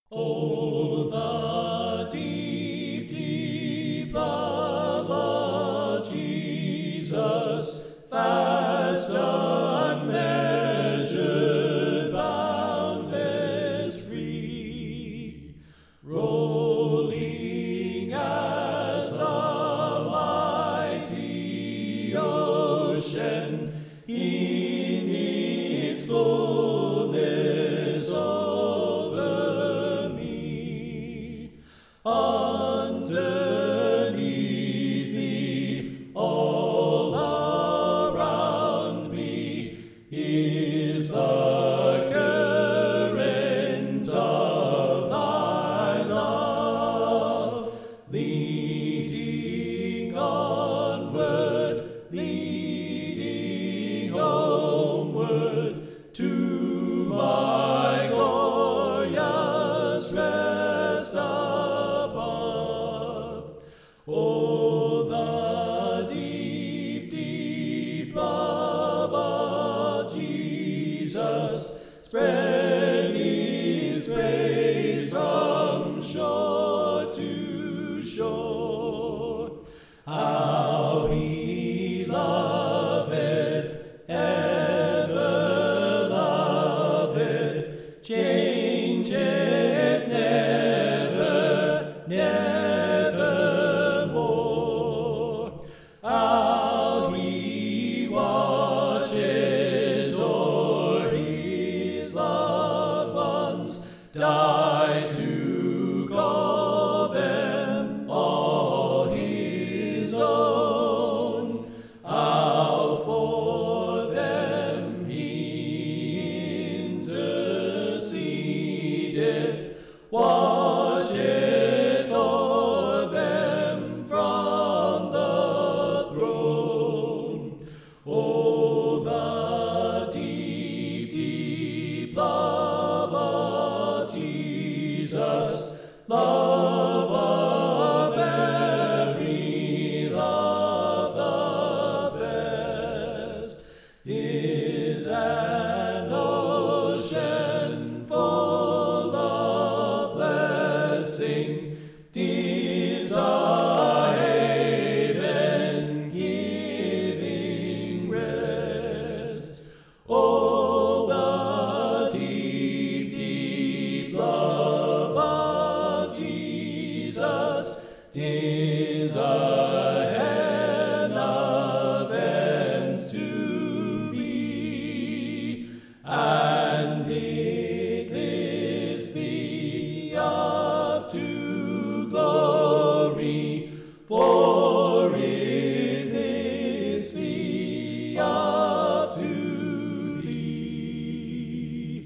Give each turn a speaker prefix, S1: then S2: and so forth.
S1: Oh, the deep, deep love of Jesus, vast, unmeasured, boundless, free, rolling as a mighty ocean in its fullness over me. Underneath me, all around me, is the current of thy love, leading onward, leading homeward to my glorious rest above. Oh, the deep, deep love of Jesus, spread his praise from shore to shore. How he loveth, ever loveth, changeth never, nevermore. How he watches o'er his loved ones, died to call them all his own. How for them he intercedeth, watcheth o'er them from the throne. Oh, the deep, deep love of Jesus, love of every love the best, is an ocean full of blessing, 'tis a haven giving rest. Oh, the deep, deep love of Jesus, 'tis a hen of ends to be, and it lifts me up to glory, for it lifts me up